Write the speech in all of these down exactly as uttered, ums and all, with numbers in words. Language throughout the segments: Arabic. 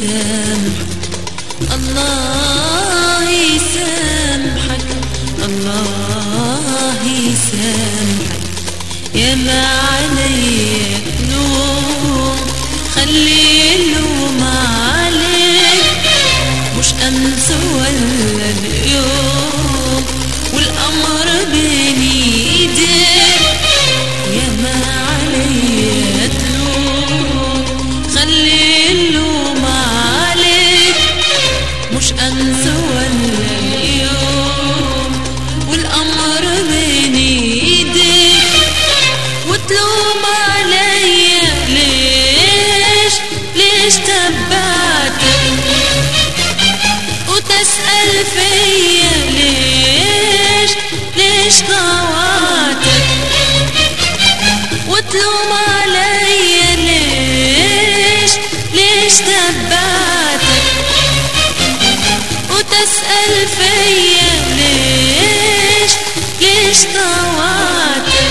يسامحك، الله يسامحك، الله يسامحك. يا ما عليك لوم خلي اللوم عليك، مش أمس ولا اليوم والأمر بين ايديك. يا ما عليك لوم خلي اللوم عليك، مش أمس ولا اليوم والأمر بين ايديك. وتلوم عليا ليش ليش تبعتك، وتسأل فيا ليش ليش طوعتك. وتلوم عليا ليش ليش تبعتك، وتسأل فيا ليش ليش طوعتك.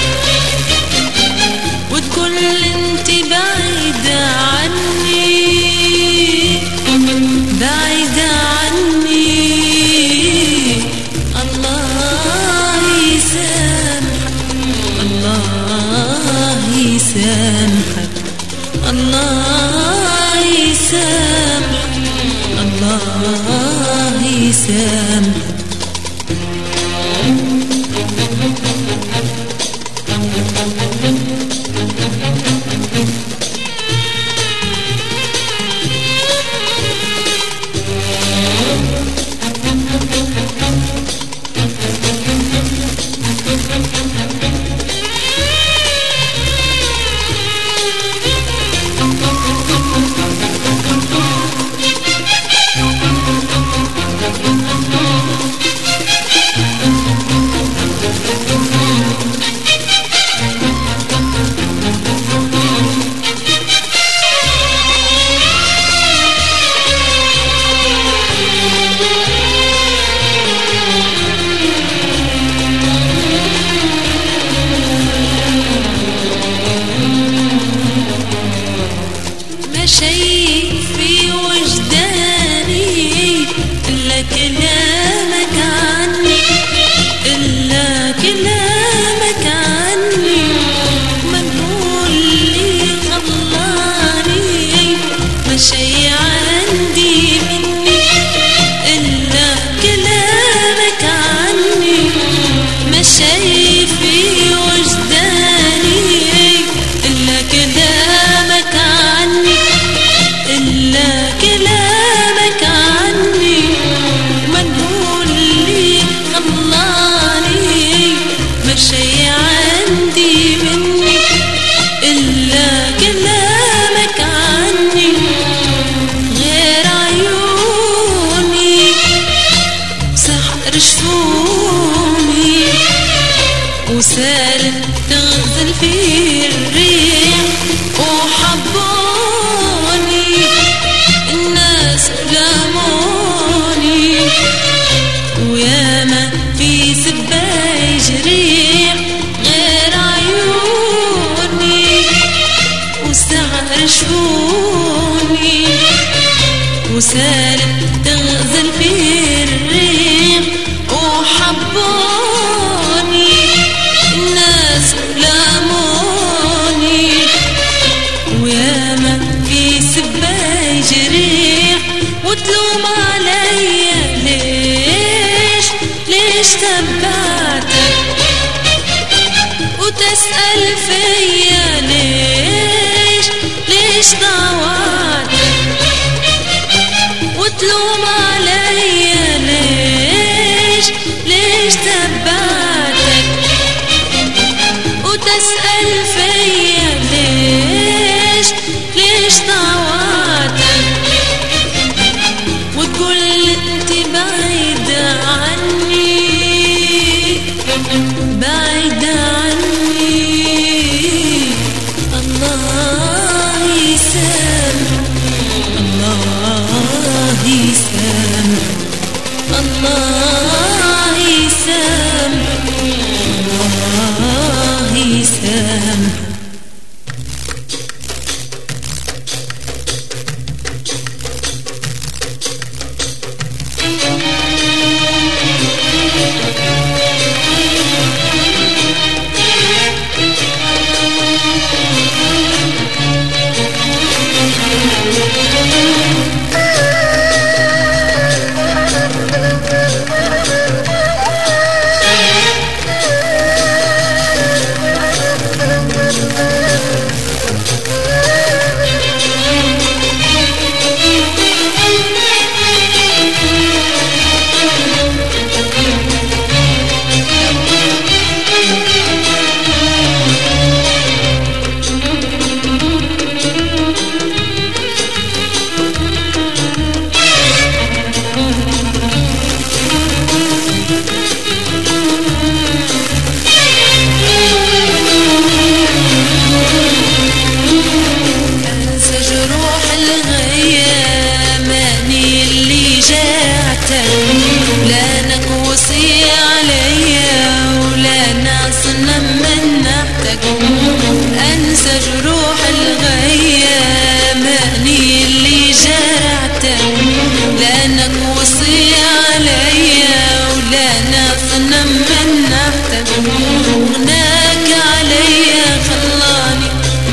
وتقول انت بعيدة عني بعيدة عني. الله يسامحك، الله يسامحك، الله يسامحك، الله يسامحك. شيء في وجداني إلا كلامك عني، إلا كلامك عني. منقول لي خلاني ما شي عندي مني، إلا كلامك عني. ما شي في وجداني إلا كلامك عني، إلا كلامك عني. منقول لي خلاني ما شي عندي مني، إلا كلامك عني. غير عيوني سحر شفوني وسالت تغزل في الريح. وحبوني الناس لاموني، وياما في سباي جريح. غير عيوني وسعر شفوني وسالت تغزل في الريح. وحبوني الناس لاموني، وياما في سباي جريح. وتلوم عليا ليش ليش تبعتك، وتسأل فيا ليش ليش طوعتك. وتلوم عليا ليش ليش تبعتك، وتسأل فيا ليش ليش طوعتك.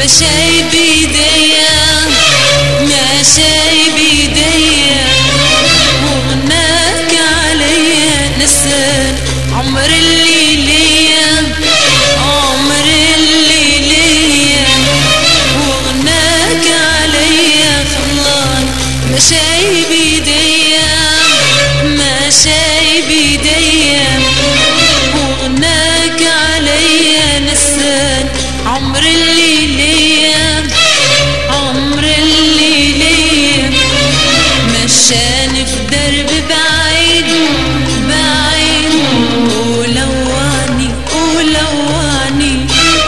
شي بيديا ما شي بيديا وغناك عليا نسال عمر اللي ليا عمر اللي ليا وغناك عليا خلان ما شي بيديا ما شي بيديا وغناك عليا نسال عمر اللي ليا عمر اللي ليا مشاني في درب بعيد بعيد ولواني ولواني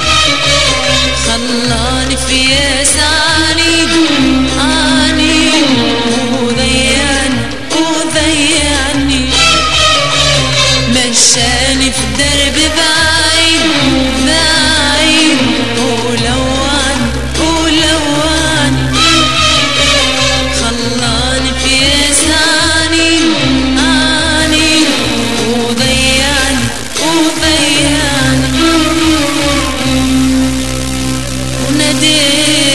خلاني في ياس عنيد عنيد وضيعني وضيعني مشاني في درب بعيد بعيد ولواني ولواني خلاني في ياس عنيد عنيد وضيعني وضيعني وناديت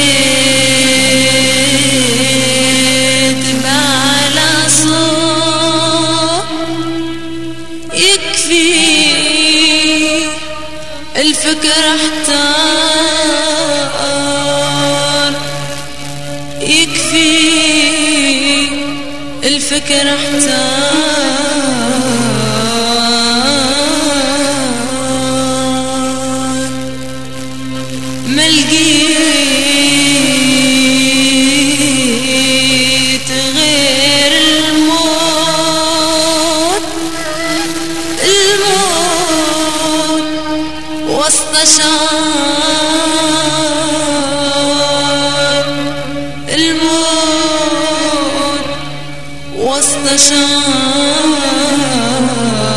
بعلى صوت يكفي الفكر احتار يكفي الفكر احتار ما لقيت غير الموت الموت وسط شعب الموت وسط شعب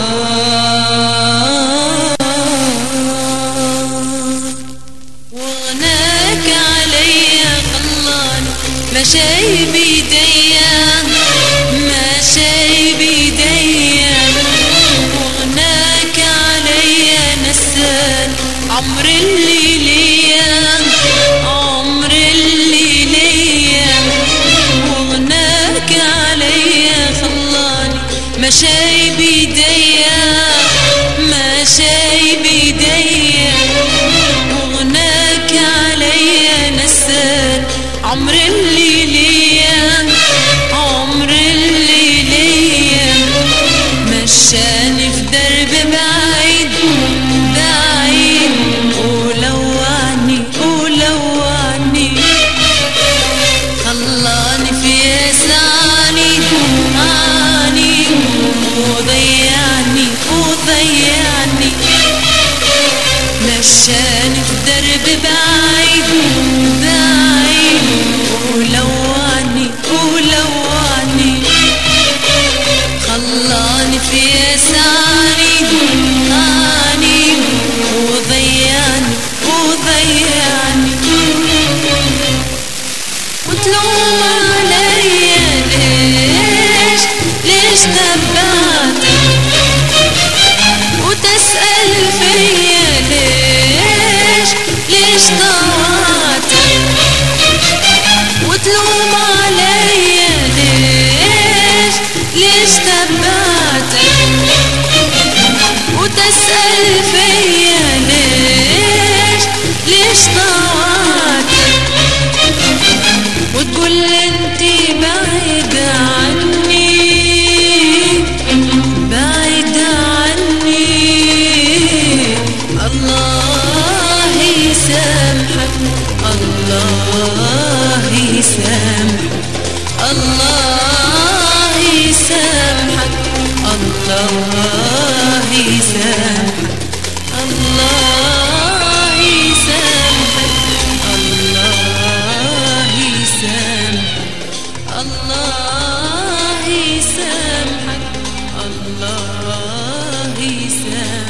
وغناك عليا خلاني ما شي بيديا ما شي بيديا وغناك عليا نسال عمر اللي ليا عمر اللي ليا وغناك عليا خلاني ما شي بيديا ما شي بيديا وغناك عليا نسال عمر اللي ليا عمر اللي ليا مشاني في درب بعيد بعيد ولواني ولواني خلاني في ياس عنيد عنيد وضيعني وضيعني مشاني في درب بعيد بعيد ولواني ولواني خلاني في ياس عنيد عنيد وضيعني وضيعني وتلوم عليا ليش ليش تبعتك وتسأل فيا ليش ليش ضاعتك وتلوم عليا ليش ليش تبعتك وتسأل فيا ليش ليش ضاعتك وتقول انتي بعيد عني بعيد عني الله يسامحك الله يسامحك الله يسامحك الله يسامحك الله يسامحك الله يسامحك الله يسامحك الله يسامحك